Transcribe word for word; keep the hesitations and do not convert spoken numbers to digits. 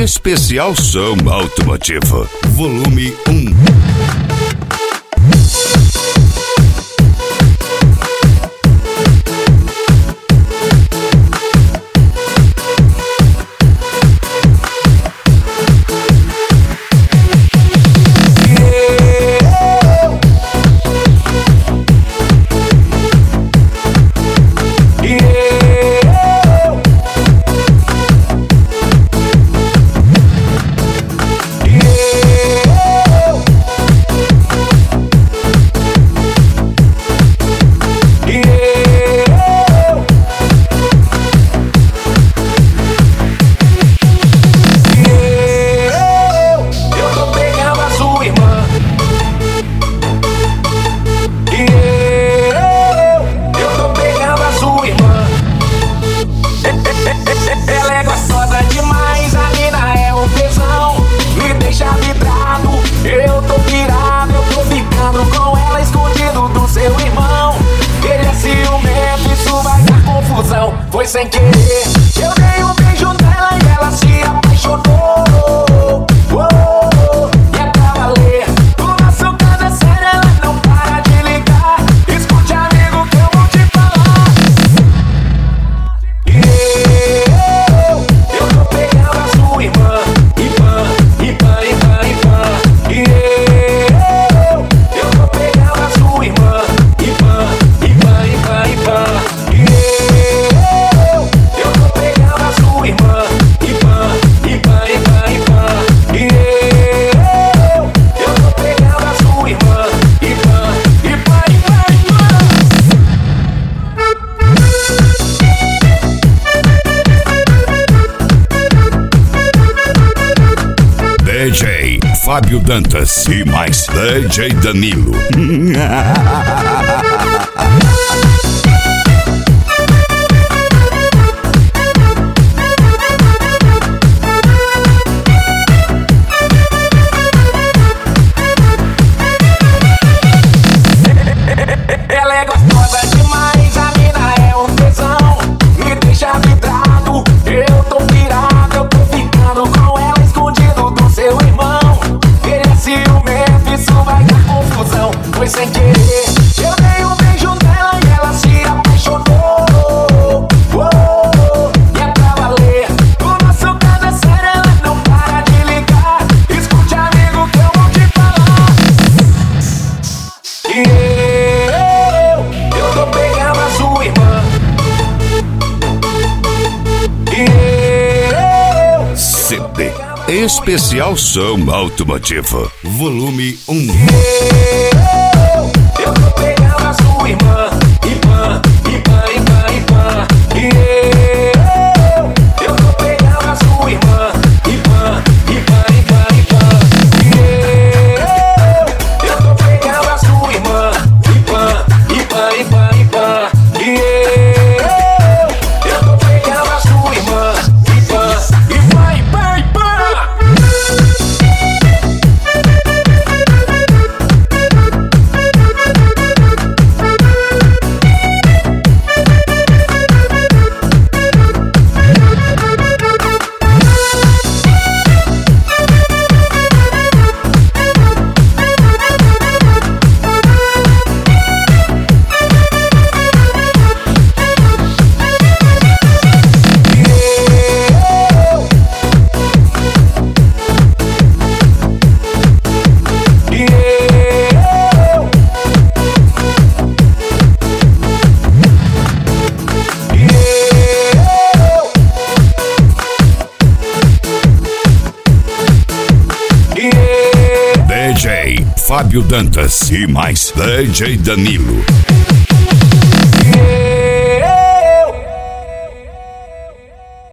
Especial som automotivo, volume um. Foi sem querer, eu dei um beijo nela e ela se apaixonou. Oh, e é pra valer, o nosso caso é sério, ela não para de ligar. Escute, amigo, que eu vou te falar. Eu, eu tô pegando a sua irmã, irmã, irmã, irmã, irmã. Eu, eu tô pegando a sua irmã, irmã, irmã, irmã, irmã. D J Fábio Dantas e mais D J Danilo. Ela é gostosa demais, a mina é um tesão. Me deixa vidrado, eu tô pirado, eu tô ficando com ela escondido do seu irmão. Ele é ciumento, isso vai dar confusão. Foi sem querer, eu dei um beijo nela e ela se apaixonou. Oh, e é pra valer, o nosso caso é sério, ela não para de ligar. Escute, amigo, que eu vou te falar. Yeah. Eu tô pegando a sua irmã. Eu, C D Especial som automotivo, volume um. eu, eu tô pegando a sua irmã. Irmã, irmã, irmã, irmã. Eu, eu tô pegando a sua irmã. Irmã, irmã, irmã, irmã. Eu, eu tô pegando a sua irmã. Irmã, irmã, irmã, irmã. Eu, eu tô pegando a sua irmã. Irmã, irmã, irmã, irmã. D J Fábio Dantas e mais D J Danilo. Yeah.